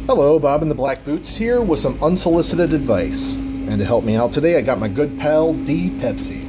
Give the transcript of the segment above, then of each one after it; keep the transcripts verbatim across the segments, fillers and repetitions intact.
Hello, Bob in the Black Boots here with some unsolicited advice. And to help me out today, I got my good pal, D. Pepsi.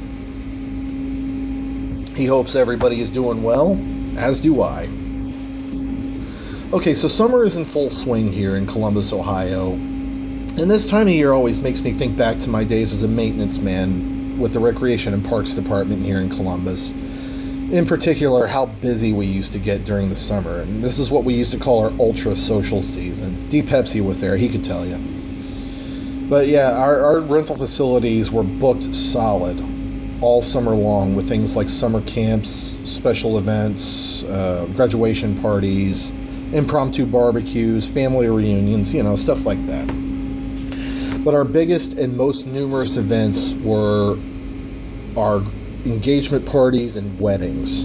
He hopes everybody is doing well, as do I. Okay, so summer is in full swing here in Columbus, Ohio. And this time of year always makes me think back to my days as a maintenance man with the Recreation and Parks Department here in Columbus. In particular, how busy we used to get during the summer. And this is what we used to call our ultra social season. D. Pepsi was there, he could tell you. But yeah, our, our rental facilities were booked solid all summer long with things like summer camps, special events, uh, graduation parties, impromptu barbecues, family reunions, you know, stuff like that. But our biggest and most numerous events were our engagement parties and weddings.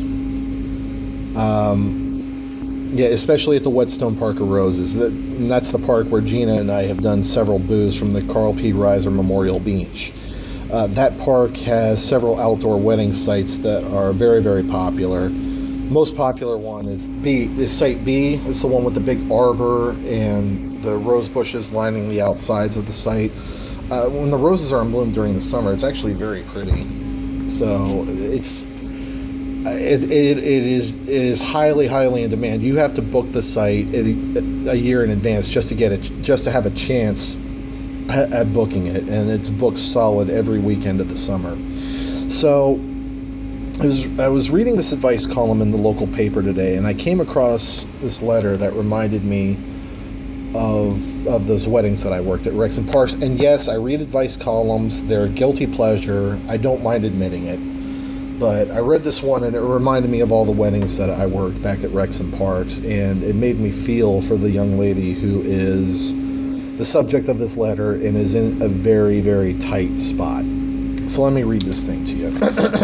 Um, yeah, especially at the Whetstone Park of Roses. That, and that's the park where Gina and I have done several booths from the Carl P. Reiser Memorial Beach. Uh, that park has several outdoor wedding sites that are very, very popular. Most popular one is B. Is Site B. It's the one with the big arbor and the rose bushes lining the outsides of the site. Uh, when the roses are in bloom during the summer, it's actually very pretty. So it's it, it, it is it is highly highly in demand. You have to book the site a, a year in advance just to get it, just to have a chance at, at booking it, and it's booked solid every weekend of the summer. So I was I was reading this advice column in the local paper today, and I came across this letter that reminded me of of those weddings that I worked at Rex and Parks. And yes, I read advice columns. They're a guilty pleasure. I don't mind admitting it. But I read this one, and it reminded me of all the weddings that I worked back at Rex and Parks, and it made me feel for the young lady who is the subject of this letter and is in a very, very tight spot. So let me read this thing to you.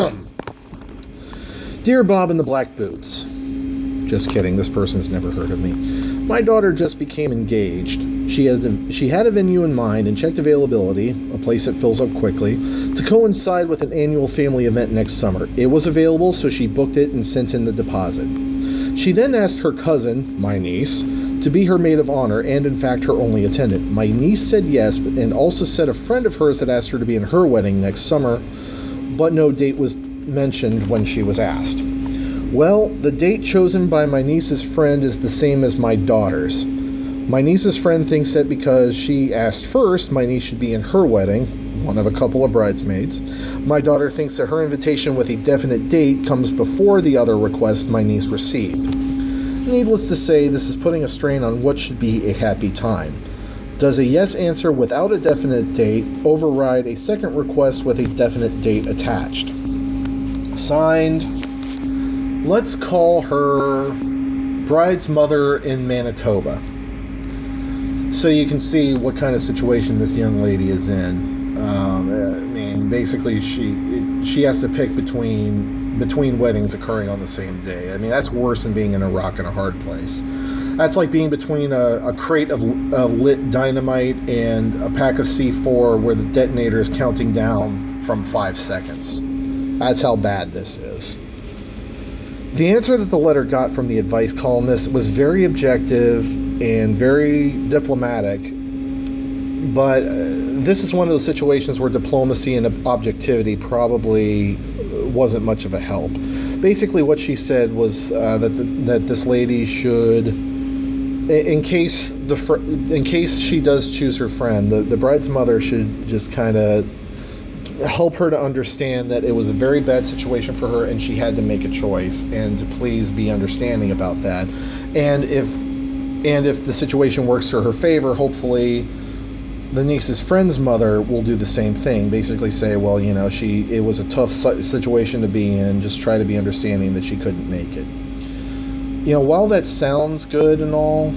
Dear Bob in the Black Boots. Just kidding, this person's never heard of me. My daughter just became engaged. She has a, she had a venue in mind and checked availability, a place that fills up quickly, to coincide with an annual family event next summer. It was available, so she booked it and sent in the deposit. She then asked her cousin, my niece, to be her maid of honor and, in fact, her only attendant. My niece said yes, and also said a friend of hers had asked her to be in her wedding next summer, but no date was mentioned when she was asked. Well, the date chosen by my niece's friend is the same as my daughter's. My niece's friend thinks that because she asked first, my niece should be in her wedding, one of a couple of bridesmaids. My daughter thinks that her invitation with a definite date comes before the other request my niece received. Needless to say, this is putting a strain on what should be a happy time. Does a yes answer without a definite date override a second request with a definite date attached? Signed, let's call her bride's mother in Manitoba. So you can see what kind of situation this young lady is in. Um, I mean, basically, she she has to pick between between weddings occurring on the same day. I mean, that's worse than being in a rock and a hard place. That's like being between a, a crate of, of lit dynamite and a pack of C four where the detonator is counting down from five seconds. That's how bad this is. The answer that the letter got from the advice columnist was very objective and very diplomatic, but uh, this is one of those situations where diplomacy and objectivity probably wasn't much of a help. Basically, what she said was uh, that the, that this lady should, in case the fr- in case she does choose her friend, the, the bride's mother should just kind of help her to understand that it was a very bad situation for her and she had to make a choice, and to please be understanding about that. And if and if the situation works to her favor, hopefully the niece's friend's mother will do the same thing. Basically say, well, you know, she it was a tough situation to be in. Just try to be understanding that she couldn't make it. You know, while that sounds good and all,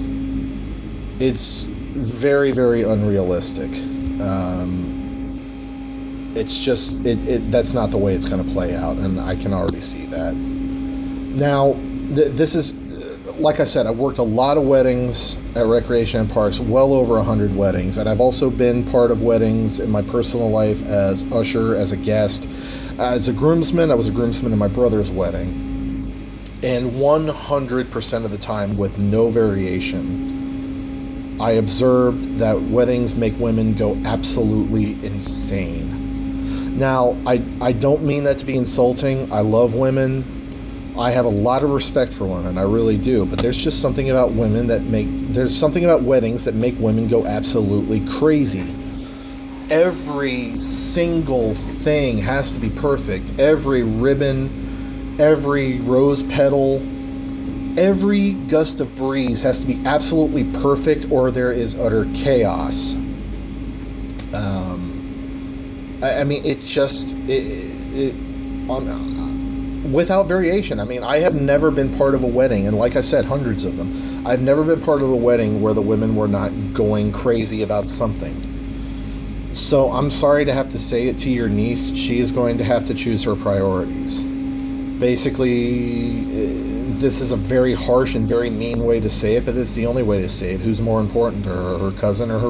it's very, very unrealistic. Um, It's just, it, it that's not the way it's going to play out, and I can already see that. Now, th- this is, like I said, I've worked a lot of weddings at Recreation and Parks, well over one hundred weddings, and I've also been part of weddings in my personal life as usher, as a guest. As a groomsman, I was a groomsman in my brother's wedding, and one hundred percent of the time, with no variation, I observed that weddings make women go absolutely insane. Now, I, I don't mean that to be insulting. I love women. I have a lot of respect for women. I really do. But there's just something about women that make... There's something about weddings that make women go absolutely crazy. Every single thing has to be perfect. Every ribbon, every rose petal, every gust of breeze has to be absolutely perfect, or there is utter chaos. Um, I, I mean, it just it, it, um, without variation. I mean, I have never been part of a wedding, and like I said, hundreds of them. I've never been part of a wedding where the women were not going crazy about something. So I'm sorry to have to say it to your niece. She is going to have to choose her priorities. Basically, this is a very harsh and very mean way to say it, but it's the only way to say it. Who's more important to her, her cousin or her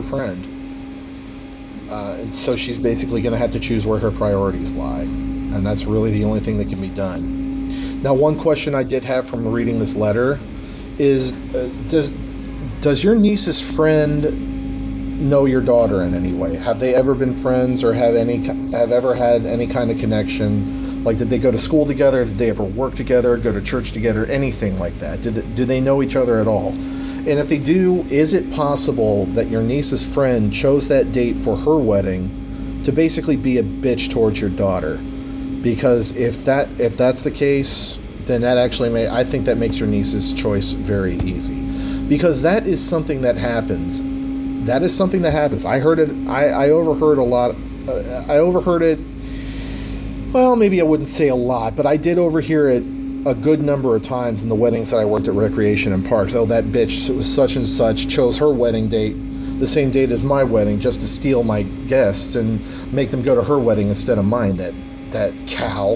friend? Uh, and so she's basically going to have to choose where her priorities lie. And that's really the only thing that can be done. Now, one question I did have from reading this letter is, uh, does does your niece's friend know your daughter in any way? Have they ever been friends, or have any have ever had any kind of connection? Like, did they go to school together? Did they ever work together, go to church together, anything like that? Did they, do they know each other at all? And if they do, is it possible that your niece's friend chose that date for her wedding to basically be a bitch towards your daughter? Because if that if that's the case, then that actually may I think that makes your niece's choice very easy, because that is something that happens. That is something that happens. I heard it. I, I overheard a lot. Uh, I overheard it. Well, maybe I wouldn't say a lot, but I did overhear it a good number of times in the weddings that I worked at Recreation and Parks. Oh, that bitch was such and such, chose her wedding date, the same date as my wedding, just to steal my guests and make them go to her wedding instead of mine. That that cow.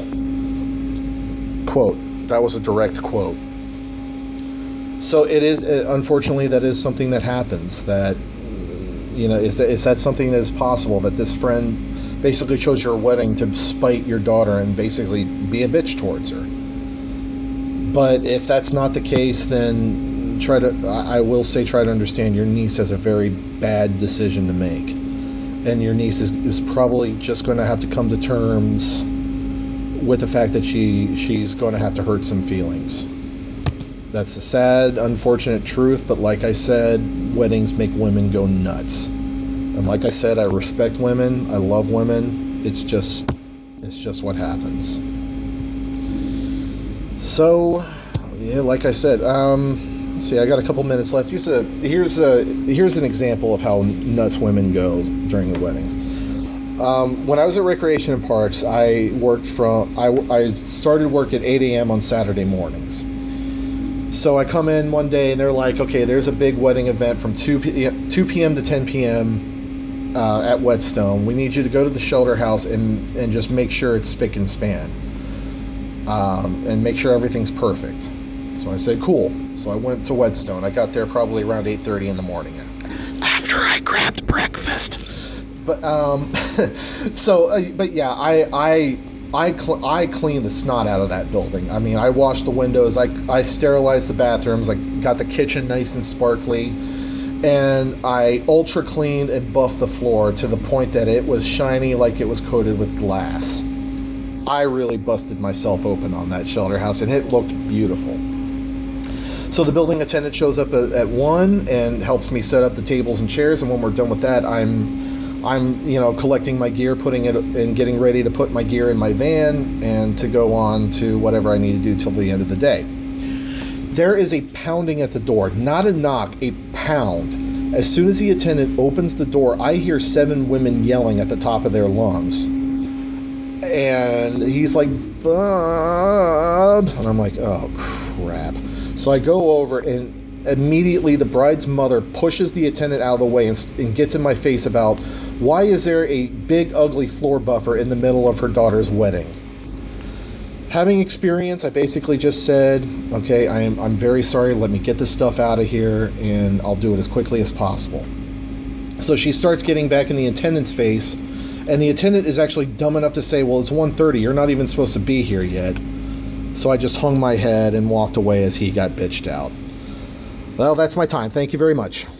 Quote. That was a direct quote. So it is. Unfortunately, that is something that happens. That. You know, is that, is that something that is possible, that this friend basically chose your wedding to spite your daughter and basically be a bitch towards her? But if that's not the case, then try to, I will say, try to understand your niece has a very bad decision to make. And your niece is, is probably just going to have to come to terms with the fact that she she's going to have to hurt some feelings. That's a sad, unfortunate truth, but like I said, weddings make women go nuts. And like I said, I respect women, I love women. It's just, it's just what happens. So, yeah, like I said, um, let's see, I got a couple minutes left. Here's a, here's a, here's an example of how nuts women go during the weddings. Um, when I was at Recreation and Parks, I worked from, I, I started work at eight a.m. on Saturday mornings. So I come in one day and they're like, okay, there's a big wedding event from two p.m. to ten p.m. Uh, at Whetstone. We need you to go to the shelter house and, and just make sure it's spick and span. Um, and make sure everything's perfect. So I said, cool. So I went to Whetstone. I got there probably around eight thirty in the morning. After I grabbed breakfast. But, um, so, uh, but yeah, I, I, I, cl- I cleaned the snot out of that building. I mean, I washed the windows, I, I sterilized the bathrooms, I got the kitchen nice and sparkly, and I ultra cleaned and buffed the floor to the point that it was shiny like it was coated with glass. I really busted myself open on that shelter house, and it looked beautiful. So the building attendant shows up at, at one and helps me set up the tables and chairs, and when we're done with that, I'm I'm, you know, collecting my gear, putting it and getting ready to put my gear in my van and to go on to whatever I need to do till the end of the day. There is a pounding at the door, not a knock, a pound. As soon as the attendant opens the door, I hear seven women yelling at the top of their lungs. And he's like, Bob. And I'm like, oh, crap. So I go over and immediately the bride's mother pushes the attendant out of the way and, and gets in my face about why is there a big ugly floor buffer in the middle of her daughter's wedding. Having experience, I basically just said, okay, I am, I'm very sorry, let me get this stuff out of here and I'll do it as quickly as possible. So she starts getting back in the attendant's face, and the attendant is actually dumb enough to say, well, it's one thirty, you're not even supposed to be here yet. So I just hung my head and walked away as he got bitched out. Well, that's my time. Thank you very much.